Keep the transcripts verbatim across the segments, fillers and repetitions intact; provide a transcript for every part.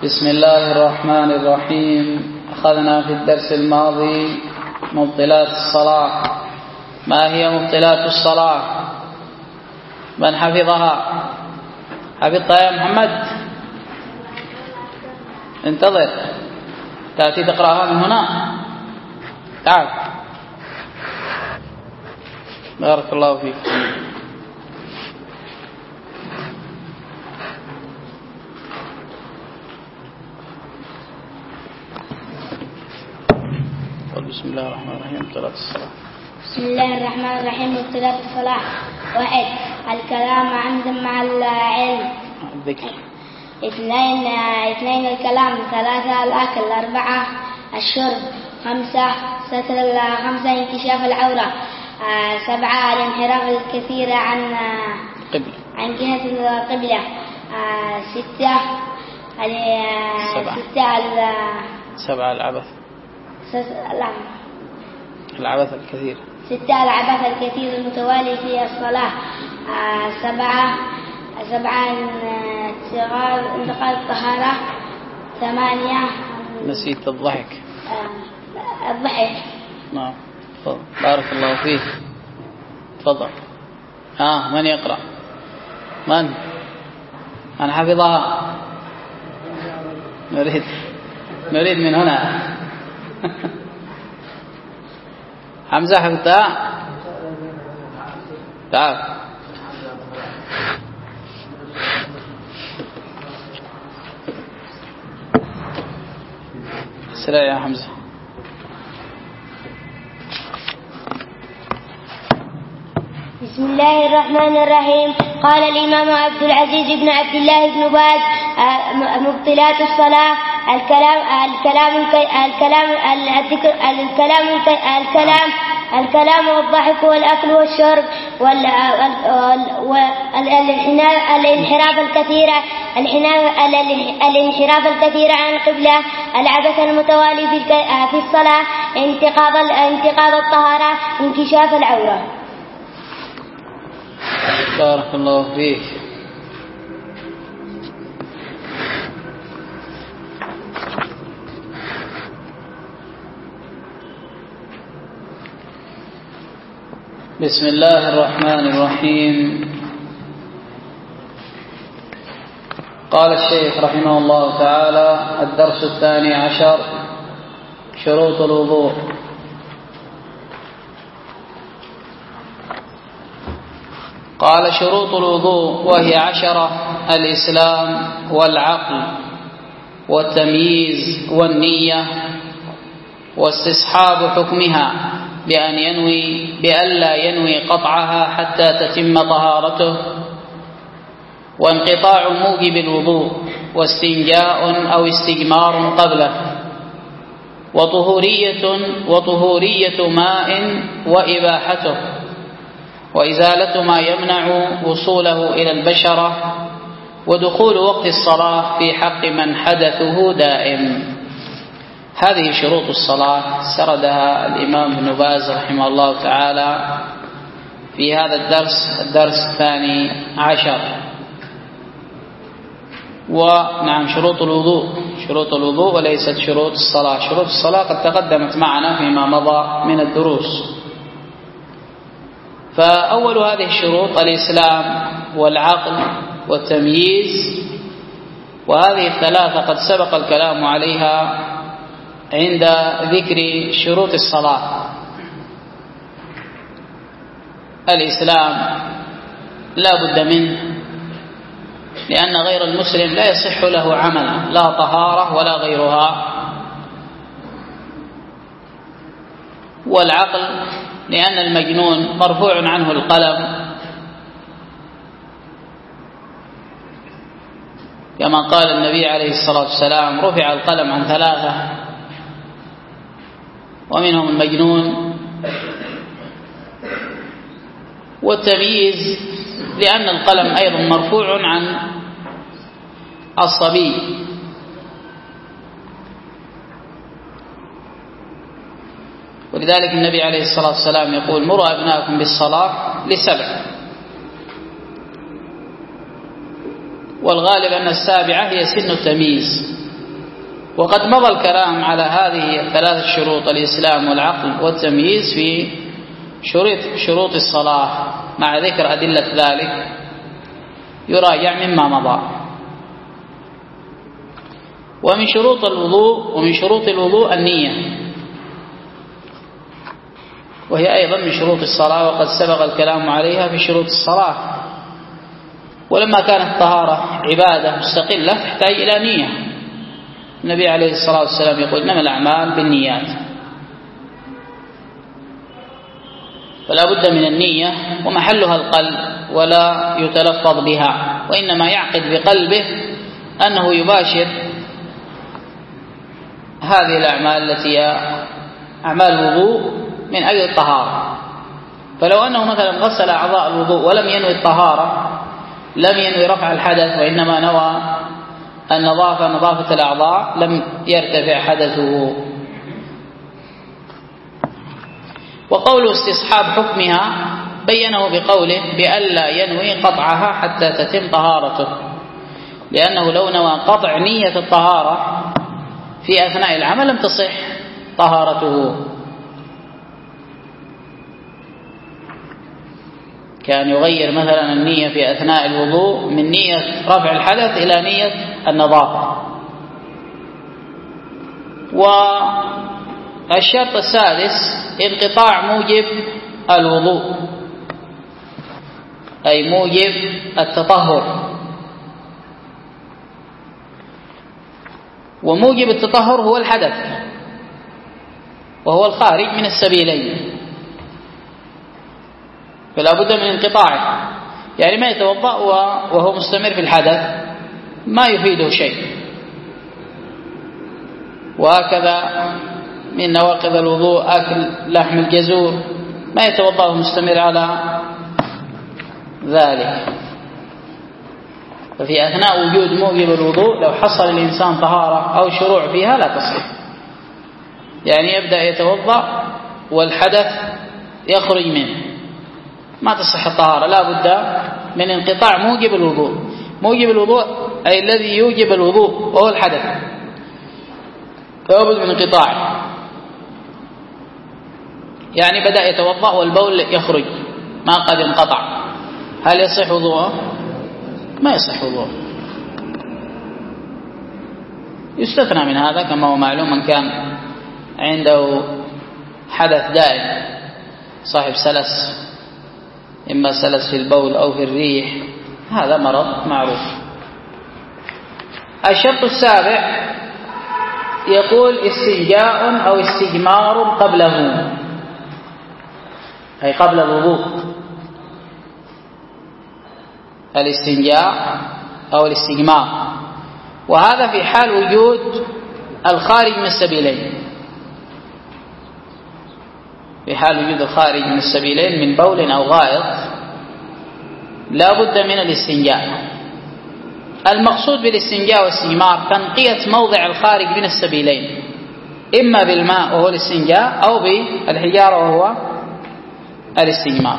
بسم الله الرحمن الرحيم. أخذنا في الدرس الماضي مبطلات الصلاة. ما هي مبطلات الصلاة؟ من حفظها؟ حفظتها يا محمد؟ انتظر، تأتي تقرأها من هنا. تعال، بارك الله فيك. بسم الله الرحمن الرحيم. مبطلات الصلاة. بسم الله الرحمن الرحيم. مبطلات الصلاة: واحد، الكلام عند مع العلم. الذكر. اثنين اثنين الكلام. ثلاثة الأكل. أربعة الشرب. خمسة ستر خمسة انكشاف العورة. آه سبعة الانحراف الكثير عن قبل. عن جهة القبلة. آه ستة سبعة ستة سبعة العبث. لا. العبث الكثير. ستة العبث الكثير المتوالي في الصلاة. آه سبعة سبعة انتقال الطهارة. ثمانية نسيت الضحك. آه الضحك. نعم، تفضل. بارك الله فيك. تفضل. ها، من يقرأ؟ من؟ من حفظها؟ نريد نريد من هنا. حمزة حفظتها؟ تعال. سلام يا حمزة. بسم الله الرحمن الرحيم. قال الإمام عبد العزيز بن عبد الله بن باز: مبطلات الصلاة: الكلام الكلام الكلام الذكر الكلام الكلام الكلام والضحك والأكل والشرب والانحراف الكثير الانحراف الكثير عن القبلة. العبث المتوالي في الصلاة. انتقاض انتقاض الطهارة. انكشاف العورة. بارك الله فيك. بسم الله الرحمن الرحيم. قال الشيخ رحمه الله تعالى: الدرس الثاني عشر، شروط الوضوء. قال: شروط الوضوء وهي عشرة: الإسلام والعقل والتمييز والنية واستصحاب حكمها بأن ينوي بألا ينوي قطعها حتى تتم طهارته، وانقطاع موجب الوضوء، واستنجاء أو استجمار قبله، وطهورية وطهورية ماء وإباحته، وإزالة ما يمنع وصوله إلى البشرة، ودخول وقت الصلاة في حق من حدثه دائم. هذه شروط الصلاة سردها الإمام ابن باز رحمه الله تعالى في هذا الدرس الدرس الثاني عشر. ونعم، شروط الوضوء شروط الوضوء وليست شروط الصلاة. شروط الصلاة قد تقدمت معنا فيما مضى من الدروس. فأول هذه الشروط الإسلام والعقل والتمييز، وهذه الثلاثة قد سبق الكلام عليها عند ذكر شروط الصلاة. الإسلام لا بد منه، لأن غير المسلم لا يصح له عمل، لا طهارة ولا غيرها. والعقل، لأن المجنون مرفوع عنه القلم، كما قال النبي عليه الصلاة والسلام: رفع القلم عن ثلاثة ومنهم المجنون. والتمييز، لأن القلم أيضا مرفوع عن الصبي. ولذلك النبي عليه الصلاة والسلام يقول: مروا أبناءكم بالصلاة لسبع. والغالب أن السابعة هي سن التمييز، وقد مضى الكلام على هذه الثلاث الشروط الإسلام والعقل والتمييز في شروط شروط الصلاة مع ذكر أدلة ذلك يراجع مما مضى. ومن شروط الوضوء ومن شروط الوضوء النية، وهي أيضا من شروط الصلاة، وقد سبق الكلام عليها في شروط الصلاة. ولما كانت الطهارة عبادة مستقلة تحتاج إلى نية. النبي عليه الصلاة والسلام يقول إنما الأعمال بالنيات، فلا بد من النية، ومحلها القلب ولا يتلفظ بها، وإنما يعقد بقلبه أنه يباشر هذه الأعمال التي هي أعمال الوضوء من أجل الطهارة. فلو أنه مثلا غسل أعضاء الوضوء ولم ينوي الطهارة لم ينوي رفع الحدث، وإنما نوى النظافة نظافة الأعضاء، لم يرتفع حدثه. وقول استصحاب حكمها بينه بقوله بألا ينوي قطعها حتى تتم طهارته، لأنه لو نوى قطع نية الطهارة في أثناء العمل لم تصح طهارته. كان يغير مثلا النية في أثناء الوضوء من نية رفع الحدث إلى نية النظافة. والشرط السادس انقطاع موجب الوضوء، أي موجب التطهر. وموجب التطهر هو الحدث، وهو الخارج من السبيلين، فلا بد من انقطاعه. يعني ما يتوضأ وهو مستمر في الحدث ما يفيده شيء. وهكذا من نواقض الوضوء أكل لحم الجزور، ما يتوضأ وهو مستمر على ذلك. ففي أثناء وجود موجب الوضوء لو حصل الإنسان طهارة أو شروع فيها لا تصح. يعني يبدأ يتوضأ والحدث يخرج منه ما تصح الطهارة، لا بد من انقطاع موجب الوضوء. موجب الوضوء أي الذي يوجب الوضوء وهو الحدث، لا بد من انقطاعه. يعني بدأ يتوضأ والبول يخرج ما قد انقطع، هل يصح وضوءه؟ ما يصح وضوءه. يستثنى من هذا كما هو معلوم من كان عنده حدث دائم، صاحب سلس، إما سلس في البول أو في الريح، هذا مرض معروف. الشرط السابع يقول استنجاء أو استجمار قبله، أي قبل الوضوء. الاستنجاء أو الاستجمار، وهذا في حال وجود الخارج من السبيلين. في حال وجود الخارج من السبيلين من بول أو غائط لا بد من الاستنجاء. المقصود بالاستنجاء والاستجمار تنقية موضع الخارج من السبيلين، إما بالماء وهو الاستنجاء أو بالحجارة وهو الاستجمار.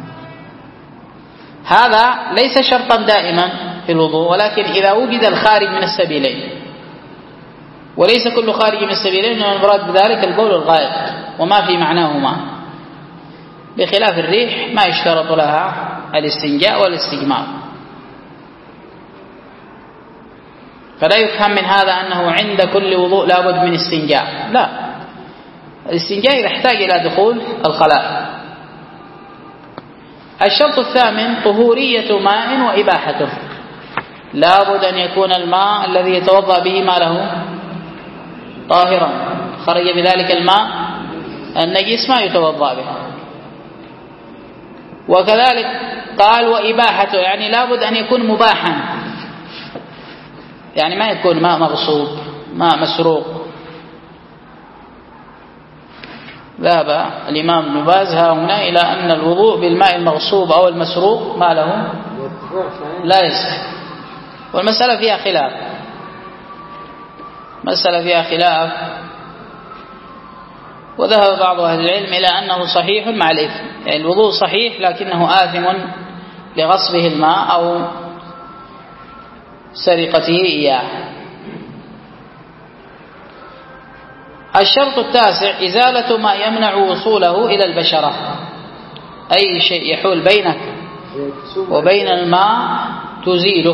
هذا ليس شرطا دائما في الوضوء، ولكن إذا وجد الخارج من السبيلين، وليس كل خارج من السبيلين المراد بذلك البول والغائط وما في معناهما، بخلاف الريح ما يشترط لها الاستنجاء والاستجمار. فلا يفهم من هذا أنه عند كل وضوء لا بد من استنجاء، لا، الاستنجاء إذا احتاج إلى دخول الخلاء. الشرط الثامن طهورية ماء وإباحته، لا بد أن يكون الماء الذي يتوضأ به ما له طاهرا، خرج بذلك الماء النجس ما يتوضأ به. وكذلك قال وإباحته، يعني لا بد أن يكون مباحا، يعني ما يكون ماء مغصوب ماء مسروق. ذهب الإمام ابن باز ها هنا إلى أن الوضوء بالماء المغصوب أو المسروق ما له لا يصح. والمسألة فيها خلاف، مسألة فيها خلاف وذهب بعض أهل العلم إلى أنه صحيح مع الإثم، يعني الوضوء صحيح لكنه آثم لغصبه الماء أو سرقته إياه. الشرط التاسع إزالة ما يمنع وصوله إلى البشرة، أي شيء يحول بينك وبين الماء تزيله،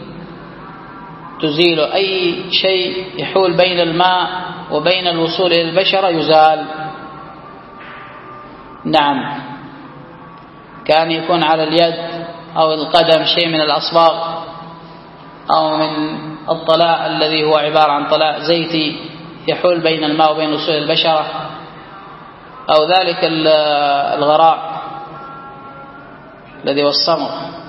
تزيله أي شيء يحول بين الماء وبين الوصول إلى البشرة يزال. نعم، كان يكون على اليد أو القدم شيء من الأصباغ أو من الطلاء الذي هو عبارة عن طلاء زيتي يحول بين الماء وبين وصول البشرة، أو ذلك الغراء الذي هو الصمغ،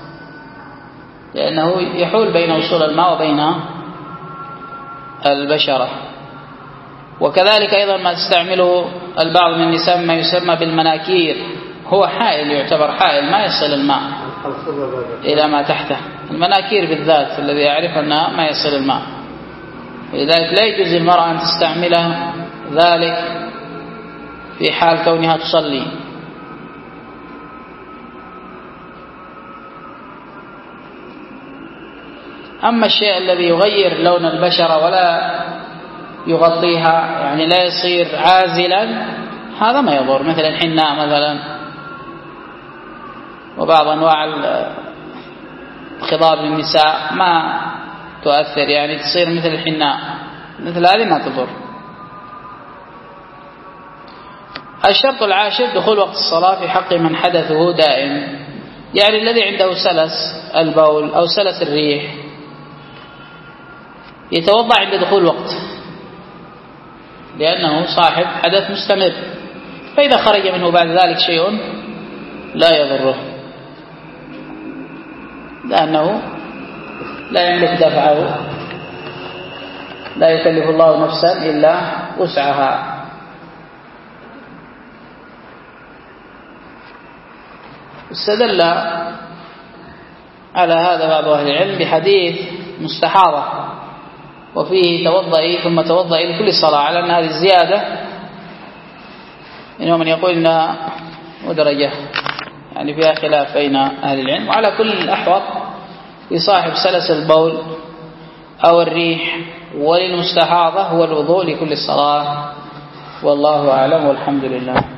لأنه يحول بين وصول الماء وبين البشرة. وكذلك أيضا ما تستعمله البعض من النساء ما يسمى بالمناكير، هو حائل، يعتبر حائل ما يصل الماء إلى ما تحته، المناكير بالذات الذي يعرف أنها ما يصل الماء، ولذلك لا يجوز للمرأة أن تستعملها ذلك في حال كونها تصلي. أما الشيء الذي يغير لون البشرة ولا يغطيها، يعني لا يصير عازلا، هذا ما يضر، مثل الحناء مثلا وبعض أنواع خضاب النساء ما تؤثر، يعني تصير مثل الحناء، مثل هذه ما تضر. الشرط العاشر دخول وقت الصلاة في حق من حدثه دائم، يعني الذي عنده سلس البول أو سلس الريح يتوضأ عند دخول وقت، لأنه صاحب حدث مستمر، فإذا خرج منه بعد ذلك شيء لا يضره، لأنه لا يملك دفعه، لا يكلف الله نفسا إلا وسعها. استدل على هذا بعض أهل العلم بحديث مستحاضة وفيه توضئي ثم توضئي لكل صلاة، على أن هذه الزيادة إنه من يقول إنها مدرجة، يعني فيها خلاف بين أهل العلم. وعلى كل الأحوط لصاحب سلس البول أو الريح وللمستحاضة هو الوضوء لكل صلاة، والله أعلم والحمد لله.